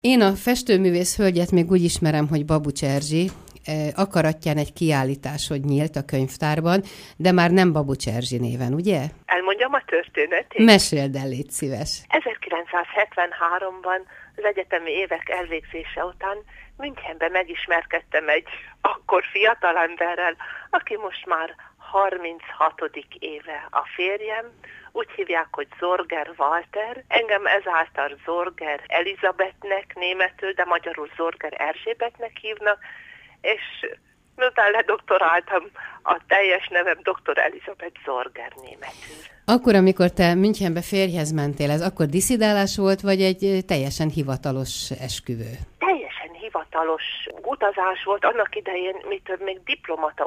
Én a festőművész hölgyet még úgy ismerem, hogy Babucs Erzsi. Akaratján egy kiállítás, hogy nyílt a könyvtárban, de már nem Babucs Erzsi néven, ugye? Elmondjam a történetét? Meséld el, légy szíves. 1973-ban az egyetemi évek elvégzése után Münchenbe megismerkedtem egy akkor fiatalemberrel, aki most már 36. éve a férjem. Úgy hívják, hogy Zorger Walter. Engem ezáltal Zorger Elizabethnek németül, de magyarul Zorger Erzsébetnek hívnak, és miután ledoktoráltam, a teljes nevem Dr. Elizabeth Zorger németül. Akkor, amikor te Münchenbe férjhez mentél, ez akkor diszidálás volt, vagy egy teljesen hivatalos esküvő? Teljesen hivatalos utazás volt. Annak idején, még diplomata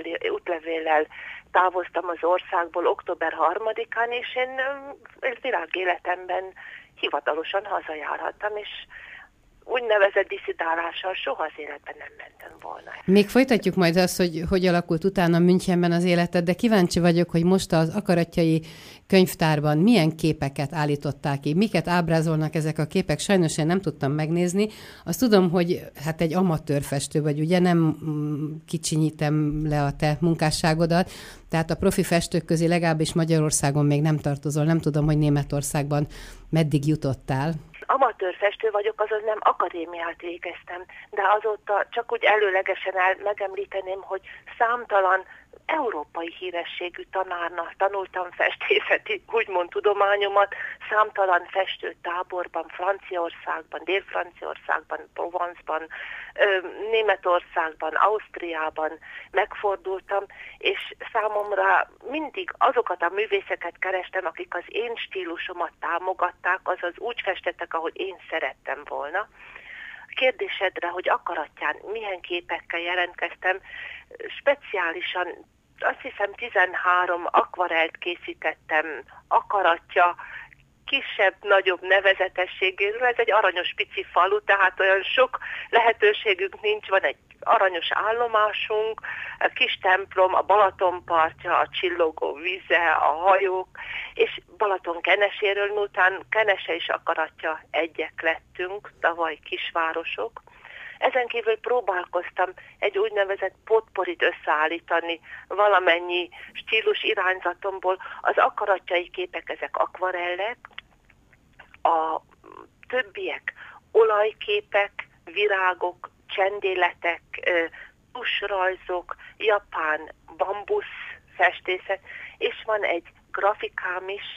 útlevéllel távoztam az országból október 3-án, és én világéletemben hivatalosan hazajárhattam, és úgynevezett diszidálással soha az életben nem mentem volna. Még folytatjuk majd azt, hogy alakult utána Münchenben az életed, de kíváncsi vagyok, hogy most az Akaratjai könyvtárban milyen képeket állították ki, miket ábrázolnak ezek a képek. Sajnos én nem tudtam megnézni. Azt tudom, hogy hát egy amatőr festő vagy, ugye nem kicsinyítem le a te munkásságodat, tehát a profi festők közé legalábbis Magyarországon még nem tartozol. Nem tudom, hogy Németországban meddig jutottál. Amatőr festő vagyok, azaz nem akadémiát végeztem, de azóta csak úgy előlegesen megemlíteném, hogy számtalan európai hírességű tanárnak tanultam festészeti, úgymond tudományomat, számtalan festőtáborban, Franciaországban, Dél-Franciaországban, Provence-ban, Németországban, Ausztriában megfordultam, és számomra mindig azokat a művészeket kerestem, akik az én stílusomat támogatták, azaz úgy festettek, ahogy én szerettem volna. Kérdésedre, hogy Akaratján milyen képekkel jelentkeztem, speciálisan azt hiszem 13 akvarelt készítettem Akaratja kisebb-nagyobb nevezetességéről. Ez egy aranyos pici falu, tehát olyan sok lehetőségünk nincs, van egy aranyos állomásunk, a kis templom, a Balaton partja, a csillogó vize, a hajók, és Balaton Keneséről, miután Kenese és Akaratja egyek lettünk, tavaly kisvárosok. Ezen kívül próbálkoztam egy úgynevezett potporit összeállítani valamennyi stílus irányzatomból. Az akaratjai képek, ezek akvarellek, a többiek olajképek, virágok, csendéletek, tusrajzok, japán bambusz festészet, és van egy grafikám is,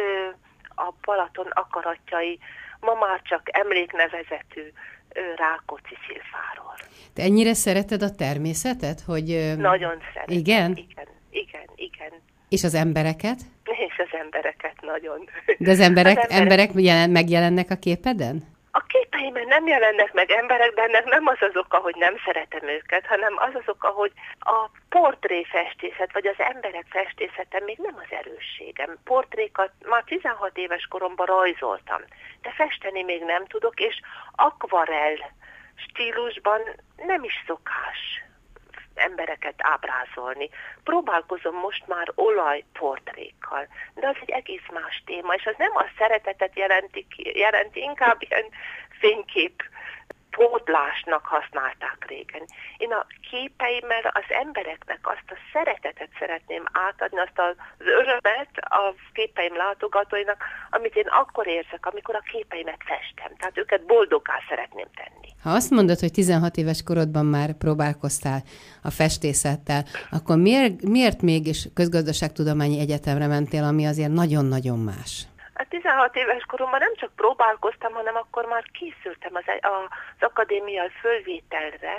a Balaton akaratjai, ma már csak emléknevezetű Rákóczi Szilváról. Te ennyire szereted a természetet, hogy... Nagyon szeretem. Igen? Igen. És az embereket? És az embereket nagyon. De az emberek megjelennek a képeden? A képeimen nem jelennek meg emberek, de ennek nem az oka, hogy nem szeretem őket, hanem az oka, hogy a portréfestészet, vagy az emberek festészete még nem az erősségem. Portrékat már 16 éves koromban rajzoltam, de festeni még nem tudok, és akvarell stílusban nem is szokás embereket ábrázolni. Próbálkozom most már olajportrékkal, de az egy egész más téma, és az nem a szeretetet jelenti, inkább ilyen fénykép pótlásnak használták régen. Én a képeimmel az embereknek azt a szeretetet szeretném átadni, azt az örömet a képeim látogatóinak, amit én akkor érzek, amikor a képeimet festem. Tehát őket boldoggá szeretném tenni. Ha azt mondod, hogy 16 éves korodban már próbálkoztál a festészettel, akkor miért mégis közgazdaságtudományi egyetemre mentél, ami azért nagyon-nagyon más? A 16 éves koromban nem csak próbálkoztam, hanem akkor már készültem az akadémiai fölvételre.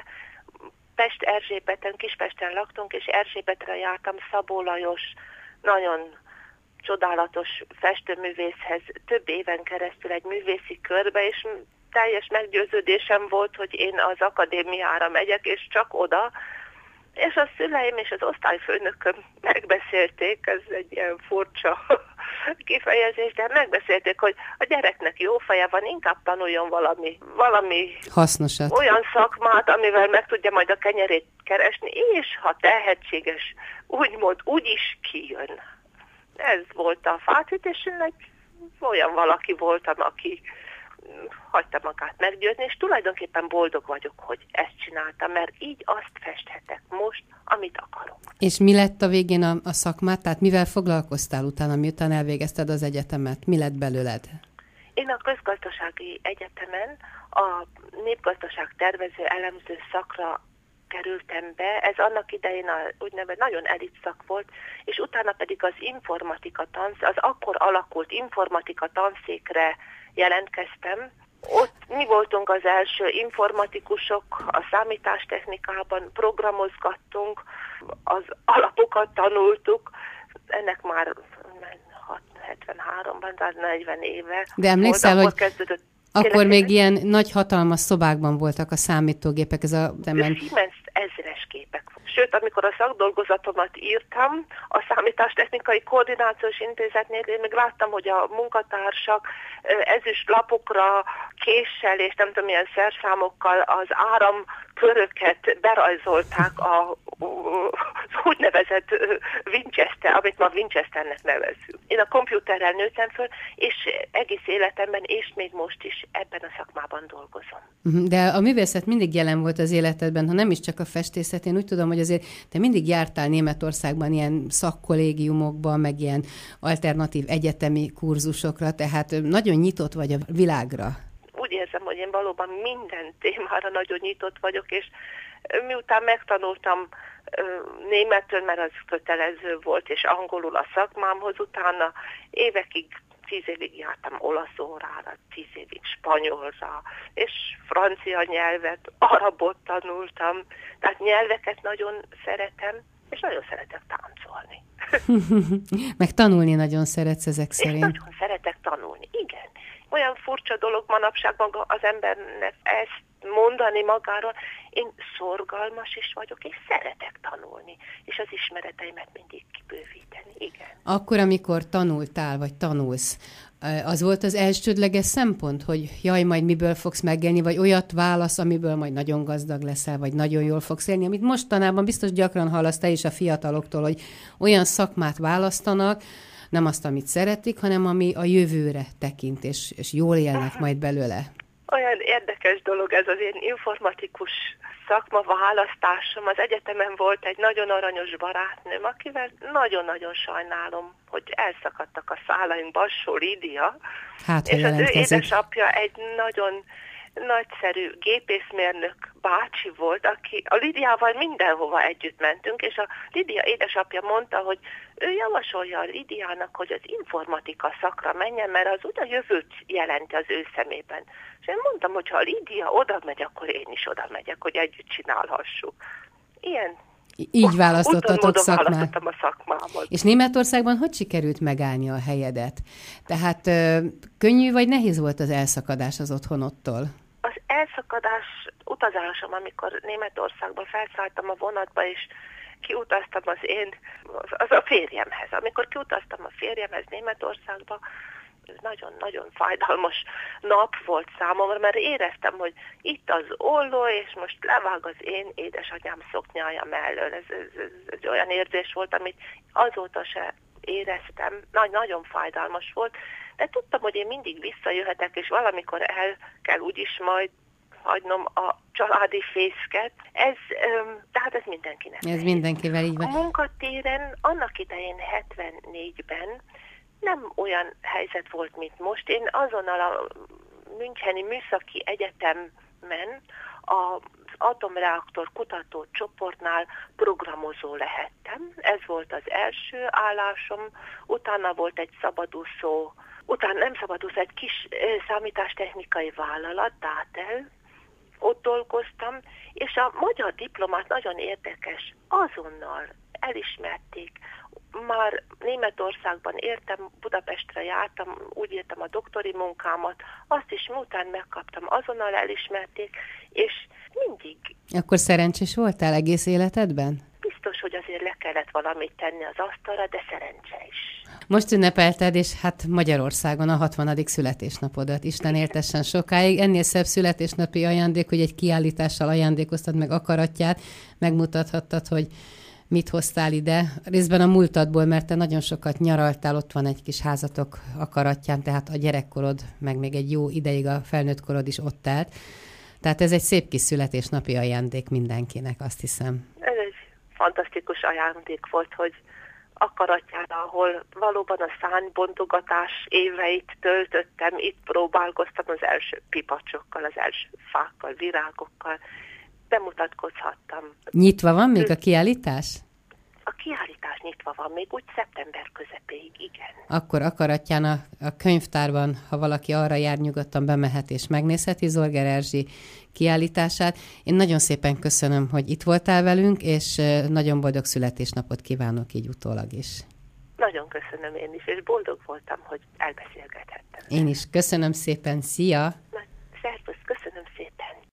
Erzsébeten, Kispesten laktunk, és Erzsébetre jártam Szabó Lajos, nagyon csodálatos festőművészhez több éven keresztül egy művészi körbe, és teljes meggyőződésem volt, hogy én az akadémiára megyek, és csak oda. És a szüleim és az osztályfőnököm megbeszélték, ez egy ilyen furcsa kifejezés, de megbeszélték, hogy a gyereknek jó feje van, inkább tanuljon valami hasznosat, olyan szakmát, amivel meg tudja majd a kenyerét keresni, és ha tehetséges, úgymond úgy is kijön. Ez volt a fátütésünk, olyan valaki voltam, aki hagyta magát meggyőzni, és tulajdonképpen boldog vagyok, hogy ezt csináltam, mert így azt festhetek most, amit akarok. És mi lett a végén a szakmát? Tehát mivel foglalkoztál utána, miután elvégezted az egyetemet? Mi lett belőled? Én a Közgazdasági Egyetemen a népgazdaság tervező elemző szakra kerültem be. Ez annak idején úgynevezett nagyon elit szak volt, és utána pedig az az akkor alakult informatika tanszékre jelentkeztem. Ott mi voltunk az első informatikusok a számítástechnikában, programozgattunk, az alapokat tanultuk, ennek már 73-ban, tehát 40 éve. De emlékszel, hogy kezdődött. Akkor még ilyen nagy, hatalmas szobákban voltak a számítógépek. Siemens ezres képek. Sőt, amikor a szakdolgozatomat írtam, a Számítástechnikai Koordinációs Intézetnél én még láttam, hogy a munkatársak ezüst lapokra késsel és nem tudom milyen szerszámokkal az áramköröket berajzolták az úgynevezett Winchester, amit ma Winchesternek nevezzük. Én a komputerrel nőttem föl, és egész életemben, és még most is ebben a szakmában dolgozom. De a művészet mindig jelen volt az életedben, ha nem is csak a festészet. Én úgy tudom, hogy azért te mindig jártál Németországban ilyen szakkollégiumokban, meg ilyen alternatív egyetemi kurzusokra, tehát nagyon nyitott vagy a világra. Úgy érzem, hogy én valóban minden témára nagyon nyitott vagyok, és miután megtanultam németül, mert az kötelező volt, és angolul a szakmámhoz, utána 10 évig jártam olasz órára, 10 évig spanyolra, és francia nyelvet, arabot tanultam, tehát nyelveket nagyon szeretem, és nagyon szeretek táncolni. Meg tanulni nagyon szeretsz ezek szerint. És nagyon szeretek tanulni, igen. Olyan furcsa dolog manapság maga az embernek ezt mondani magáról. Én szorgalmas is vagyok, és szeretek tanulni, és az ismereteimet mindig kibővíteni, igen. Akkor, amikor tanultál, vagy tanulsz, az volt az elsődleges szempont, hogy jaj, majd miből fogsz megélni, vagy olyat válasz, amiből majd nagyon gazdag leszel, vagy nagyon jól fogsz élni, amit mostanában biztos gyakran hallasz te is a fiataloktól, hogy olyan szakmát választanak, nem azt, amit szeretik, hanem ami a jövőre tekint, és jól élnek majd belőle. Olyan érdekes dolog ez az én informatikus szakma választásom. Az egyetemen volt egy nagyon aranyos barátnőm, akivel nagyon-nagyon sajnálom, hogy elszakadtak a szálaink, Bassó Lídia, és az ő édesapja egy nagyon nagyszerű gépészmérnök bácsi volt, aki a Lidiával mindenhova együtt mentünk, és a Lidia édesapja mondta, hogy ő javasolja a Lidiának, hogy az informatika szakra menjen, mert az úgy a jövőt jelenti az ő szemében. És én mondtam, hogy ha a Lidia oda megy, akkor én is oda megyek, hogy együtt csinálhassuk. Így választottatok szakmát. Választottam a szakmámat. És Németországban hogy sikerült megállni a helyedet? Tehát könnyű vagy nehéz volt az elszakadás az otthonodtól? Az elszakadás utazásom, amikor Németországba felszálltam a vonatba, és kiutaztam az a férjemhez. Amikor kiutaztam a férjemhez Németországba, nagyon-nagyon fájdalmas nap volt számomra, mert éreztem, hogy itt az olló, és most levág az én édesanyám szoknyája mellől. Ez olyan érzés volt, amit azóta se éreztem. Nagyon fájdalmas volt, de tudtam, hogy én mindig visszajöhetek, és valamikor el kell úgyis majd hagynom a családi fészket. Tehát ez mindenkinek. Ez mindenkivel így van. A munkatéren annak idején 74-ben nem olyan helyzet volt, mint most. Én azonnal a Müncheni Műszaki Egyetemen az atomreaktor kutató csoportnál programozó lehettem. Ez volt az első állásom. Utána volt egy egy kis számítástechnikai vállalat, Dátel. Ott dolgoztam, és a magyar diplomát nagyon érdekes, azonnal elismerték. Már Németországban értem, Budapestre jártam, úgy írtam a doktori munkámat, azt is miután megkaptam, azonnal elismerték, és mindig. Akkor szerencsés voltál egész életedben? Biztos, hogy azért le kellett valamit tenni az asztalra, de szerencse is. Most ünnepelted, és hát Magyarországon a 60. születésnapodat. Isten éltessen sokáig. Ennél szebb születésnapi ajándék, hogy egy kiállítással ajándékoztad meg akaratját, megmutathattad, hogy mit hoztál ide. Részben a múltadból, mert te nagyon sokat nyaraltál, ott van egy kis házatok Akarattyán, tehát a gyerekkorod, meg még egy jó ideig a felnőtt korod is ott állt. Tehát ez egy szép kis születésnapi ajándék mindenkinek, azt hiszem. Ez egy fantasztikus ajándék volt, hogy Akarattyán, ahol valóban a szárnybontogatás éveit töltöttem, itt próbálkoztam az első pipacsokkal, az első fákkal, virágokkal, bemutatkozhattam. Nyitva van még a kiállítás? A kiállítás nyitva van, még úgy szeptember közepéig, igen. Akkor Akarattyán a könyvtárban, ha valaki arra jár, nyugodtan bemehet és megnézheti Zorger Erzsi kiállítását. Én nagyon szépen köszönöm, hogy itt voltál velünk, és nagyon boldog születésnapot kívánok így utólag is. Nagyon köszönöm én is, és boldog voltam, hogy elbeszélgethettem. Én is köszönöm szépen, szia!